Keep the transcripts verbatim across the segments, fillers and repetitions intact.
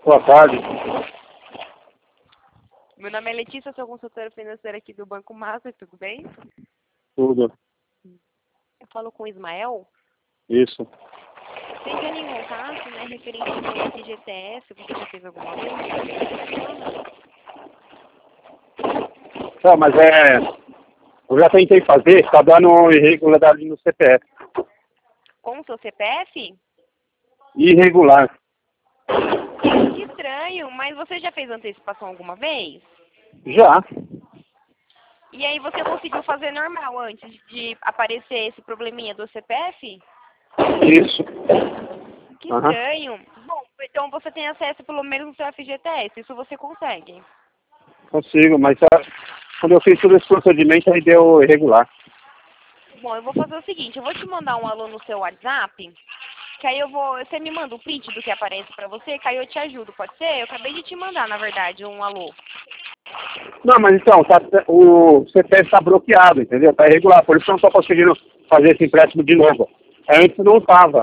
Boa tarde. Meu nome é Letícia, sou consultora financeira aqui do Banco Master, tudo bem? Tudo. Eu falo com o Ismael. Isso. Você já em contato, né, referente ao F G T S, você já fez alguma vez? Não, mas é... Eu já tentei fazer, está dando irregularidade no C P F. Com o seu C P F? Irregular. Que estranho, mas você já fez antecipação alguma vez? Já. E aí você conseguiu fazer normal antes de aparecer esse probleminha do C P F? Isso. Que Uhum. estranho. Bom, então você tem acesso pelo menos no seu F G T S, isso você consegue. Consigo, mas ah, quando eu fiz todo esse procedimento aí deu irregular. Bom, eu vou fazer o seguinte, eu vou te mandar um alô no seu WhatsApp, que aí eu vou, você me manda o print do que aparece pra você, que aí eu te ajudo, pode ser? Eu acabei de te mandar, na verdade, um alô. Não, mas então, tá, o C P F está bloqueado, entendeu? Está irregular, por isso que eu não estou conseguindo fazer esse empréstimo de novo. Antes não estava.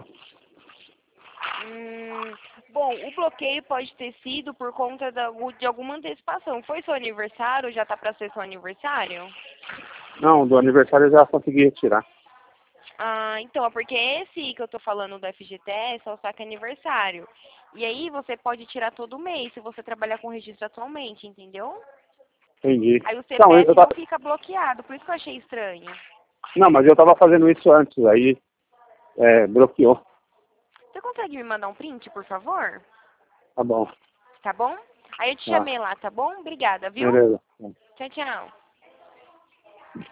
Hum, bom, o bloqueio pode ter sido por conta da, de alguma antecipação. Foi seu aniversário? Já tá pra ser seu aniversário? Não, do aniversário eu já consegui retirar. Ah, então, é porque esse que eu tô falando do F G T S é o saque aniversário. E aí você pode tirar todo mês, se você trabalhar com registro atualmente, entendeu? Entendi. Aí o Não, eu C P F não tava... fica bloqueado, por isso que eu achei estranho. não, mas eu estava fazendo isso antes, aí é, bloqueou. Você consegue me mandar um print, por favor? Tá bom. Tá bom? Aí eu te Tá. chamei lá, tá bom? Obrigada, viu? Beleza. Tchau, tchau.